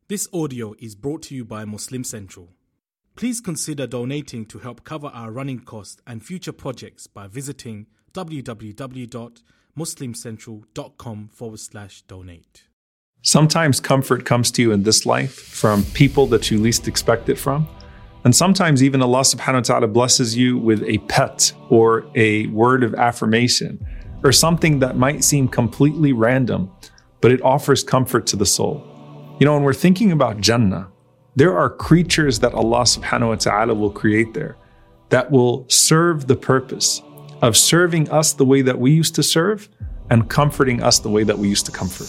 This audio is brought to you by Muslim Central. Please consider donating to help cover our running costs and future projects by visiting www.muslimcentral.com/donate. Sometimes comfort comes to you in this life from people that you least expect it from. And sometimes even Allah subhanahu wa ta'ala blesses you with a pet or a word of affirmation or something that might seem completely random, but it offers comfort to the soul. You know, when we're thinking about Jannah, there are creatures that Allah subhanahu wa ta'ala will create there that will serve the purpose of serving us the way that we used to serve and comforting us the way that we used to comfort.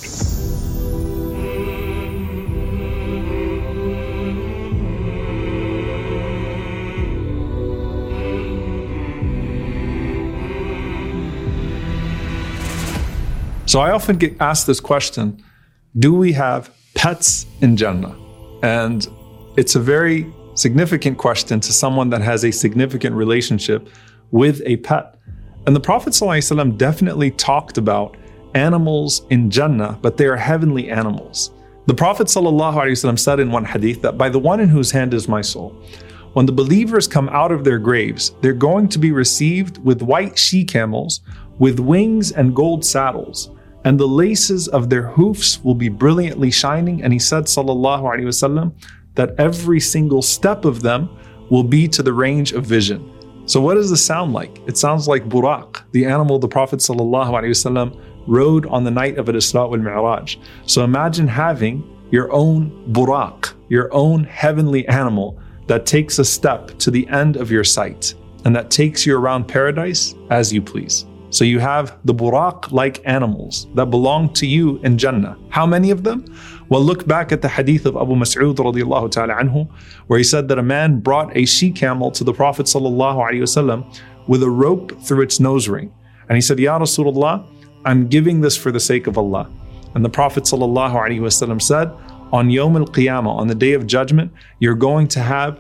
So I often get asked this question, do we have pets in Jannah? And it's a very significant question to someone that has a significant relationship with a pet. And the Prophet ﷺ definitely talked about animals in Jannah, but they are heavenly animals. The Prophet ﷺ said in one hadith that by the one in whose hand is my soul, when the believers come out of their graves, they're going to be received with white she-camels, with wings and gold saddles, and the laces of their hoofs will be brilliantly shining. And he said, sallallahu alaihi wasallam, that every single step of them will be to the range of vision. So what does this sound like? It sounds like Buraq, the animal the Prophet sallallahu alaihi wasallam rode on the night of Al-Isra wal Mi'raj. So imagine having your own Buraq, your own heavenly animal that takes a step to the end of your sight and that takes you around paradise as you please. So you have the Buraq-like animals that belong to you in Jannah. How many of them? Well, look back at the hadith of Abu Mas'ud radiyallahu ta'ala anhu, where he said that a man brought a she-camel to the Prophet sallallahu alaihi wasallam with a rope through its nose ring. And he said, Ya Rasulullah, I'm giving this for the sake of Allah. And the Prophet sallallahu alaihi wasallam said, on Yawm al-Qiyamah, on the day of judgment, you're going to have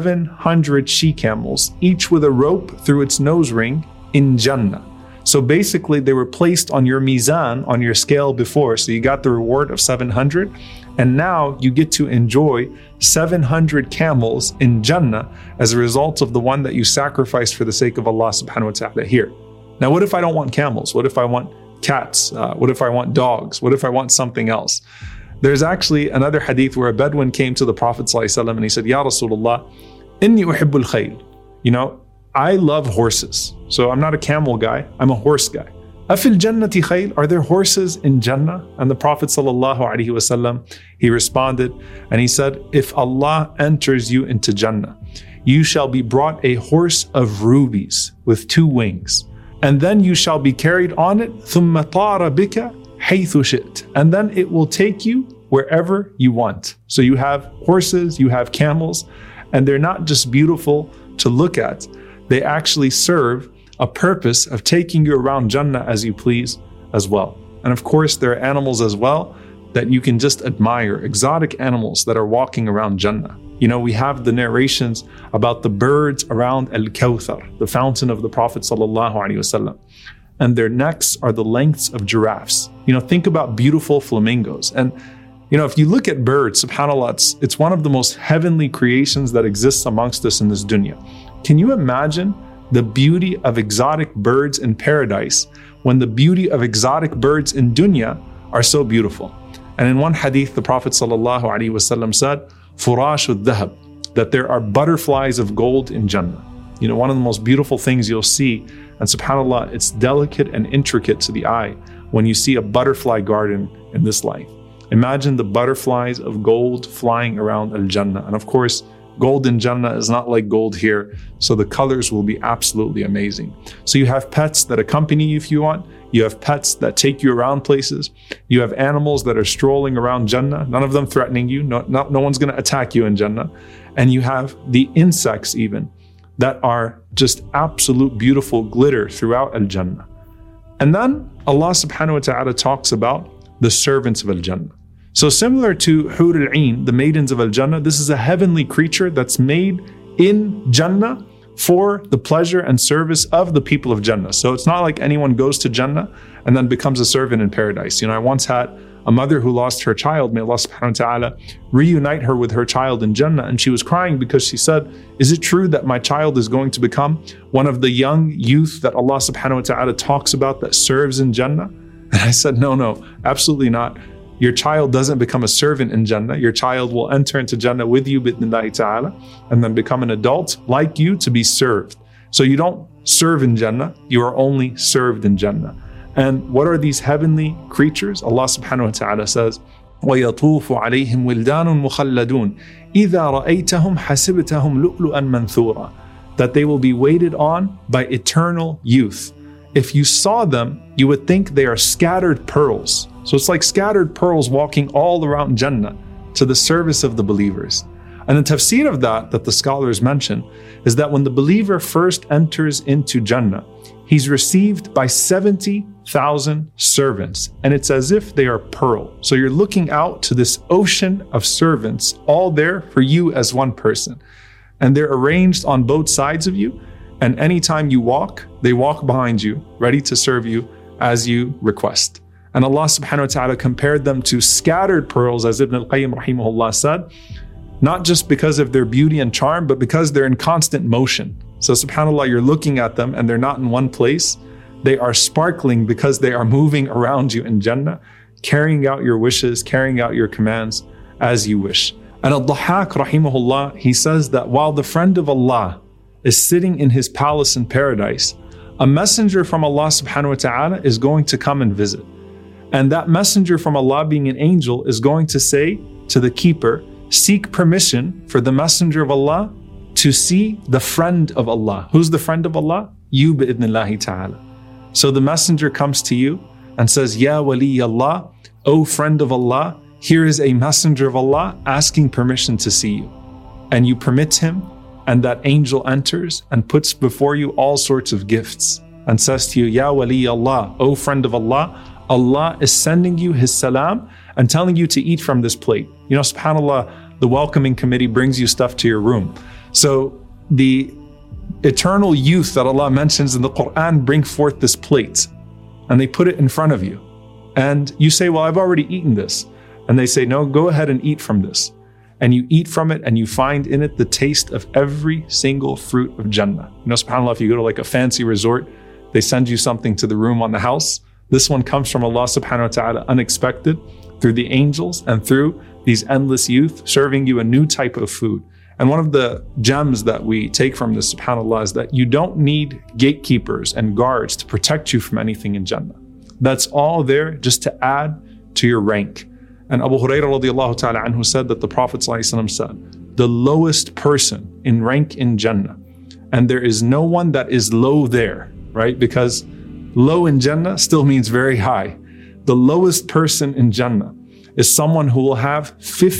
700 she-camels, each with a rope through its nose ring in Jannah. So basically they were placed on your mizan, on your scale before. So you got the reward of 700. And now you get to enjoy 700 camels in Jannah as a result of the one that you sacrificed for the sake of Allah subhanahu wa ta'ala here. Now, what if I don't want camels? What if I want cats? What if I want dogs? What if I want something else? There's actually another hadith where a Bedouin came to the Prophet ﷺ and he said, Ya Rasulullah, inni uhibbul khayl. You know, I love horses. So I'm not a camel guy, I'm a horse guy. Afil jannati khayl, are there horses in Jannah? And the Prophet sallallahu alaihi wasallam, he responded and he said, if Allah enters you into Jannah, you shall be brought a horse of rubies with 2 wings. And then you shall be carried on it, ثُمَّ طَارَ بِكَ حَيْثُ شِئْتَ. And then it will take you wherever you want. So you have horses, you have camels, and they're not just beautiful to look at. They actually serve a purpose of taking you around Jannah as you please as well. And of course, there are animals as well that you can just admire, exotic animals that are walking around Jannah. You know, we have the narrations about the birds around Al-Kawthar, the fountain of the Prophet sallallahu alaihi wasallam. And their necks are the lengths of giraffes. You know, think about beautiful flamingos. And you know, if you look at birds, subhanAllah, it's one of the most heavenly creations that exists amongst us in this dunya. Can you imagine the beauty of exotic birds in paradise when the beauty of exotic birds in dunya are so beautiful? And in one hadith, the Prophet ﷺ said, Furashud dhahab, that there are butterflies of gold in Jannah. You know, one of the most beautiful things you'll see, and subhanAllah, it's delicate and intricate to the eye when you see a butterfly garden in this life. Imagine the butterflies of gold flying around Al-Jannah. And of course, gold in Jannah is not like gold here, so the colors will be absolutely amazing. So you have pets that accompany you if you want. You have pets that take you around places. You have animals that are strolling around Jannah, none of them threatening you. No one's going to attack you in Jannah. And you have the insects even that are just absolute beautiful glitter throughout Al-Jannah. And then Allah subhanahu wa ta'ala talks about the servants of Al-Jannah. So similar to Hur al-Ain, the maidens of Al-Jannah, this is a heavenly creature that's made in Jannah for the pleasure and service of the people of Jannah. So it's not like anyone goes to Jannah and then becomes a servant in paradise. You know, I once had a mother who lost her child, may Allah subhanahu wa ta'ala reunite her with her child in Jannah. And she was crying because she said, is it true that my child is going to become one of the young youth that Allah subhanahu wa ta'ala talks about that serves in Jannah? And I said, no, absolutely not. Your child doesn't become a servant in Jannah. Your child will enter into Jannah with you, bi'idhnillahi ta'ala, and then become an adult like you to be served. So you don't serve in Jannah, you are only served in Jannah. And what are these heavenly creatures? Allah subhanahu wa ta'ala says, وَيَطُوفُ عَلَيْهِمْ وِلْدَانٌ مُخَلَّدُونَ إِذَا رَأَيْتَهُمْ حَسِبْتَهُمْ لُؤْلُؤًا مَنْثُورًا. That they will be waited on by eternal youth. If you saw them, you would think they are scattered pearls. So it's like scattered pearls walking all around Jannah to the service of the believers. And the tafsir of that the scholars mention is that when the believer first enters into Jannah, he's received by 70,000 servants, and it's as if they are pearl. So you're looking out to this ocean of servants, all there for you as one person. And they're arranged on both sides of you, and anytime you walk, they walk behind you, ready to serve you as you request. And Allah subhanahu wa ta'ala compared them to scattered pearls, as Ibn al-Qayyim rahimahullah said, not just because of their beauty and charm, but because they're in constant motion. So subhanAllah, you're looking at them and they're not in one place. They are sparkling because they are moving around you in Jannah, carrying out your wishes, carrying out your commands as you wish. And Al-Dhahhak rahimahullah, he says that while the friend of Allah is sitting in his palace in paradise, a messenger from Allah subhanahu wa ta'ala is going to come and visit. And that messenger from Allah, being an angel, is going to say to the keeper, seek permission for the messenger of Allah to see the friend of Allah. Who's the friend of Allah? You, bi'idhnillahi ta'ala. So the messenger comes to you and says, Ya wali Allah, O friend of Allah, here is a messenger of Allah asking permission to see you. And you permit him, and that angel enters and puts before you all sorts of gifts and says to you, Ya wali Allah, O friend of Allah, Allah is sending you his salam and telling you to eat from this plate. You know, subhanAllah, the welcoming committee brings you stuff to your room. So the eternal youth that Allah mentions in the Quran bring forth this plate and they put it in front of you. And you say, well, I've already eaten this. And they say, no, go ahead and eat from this. And you eat from it and you find in it the taste of every single fruit of Jannah. You know, subhanAllah, if you go to like a fancy resort, they send you something to the room on the house. This one comes from Allah subhanahu wa ta'ala unexpected through the angels and through these endless youth serving you a new type of food. And one of the gems that we take from this, subhanAllah, is that you don't need gatekeepers and guards to protect you from anything in Jannah. That's all there just to add to your rank. And Abu Hurairah radiallahu ta'ala anhu said that the Prophet ﷺ said, the lowest person in rank in Jannah, and there is no one that is low there, right? Because low in Jannah still means very high. The lowest person in Jannah is someone who will have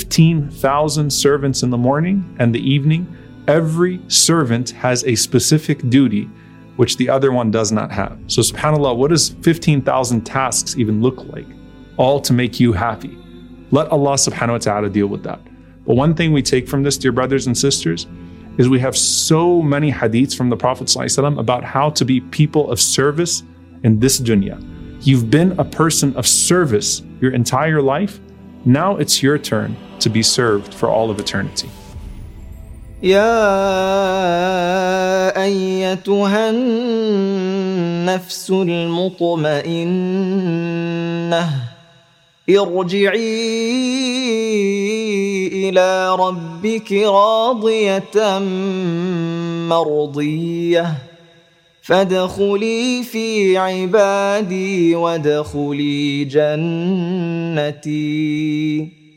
15,000 servants in the morning and the evening. Every servant has a specific duty which the other one does not have. So subhanAllah, what does 15,000 tasks even look like? All to make you happy. Let Allah subhanahu wa ta'ala deal with that. But one thing we take from this, dear brothers and sisters, is we have so many hadiths from the Prophet ﷺ about how to be people of service in this dunya. You've been a person of service your entire life. Now it's your turn to be served for all of eternity. يا أيتها النفس المطمئنة ارجعي إلى ربك راضية مرضية فادخلي في عبادي وادخلي جنتي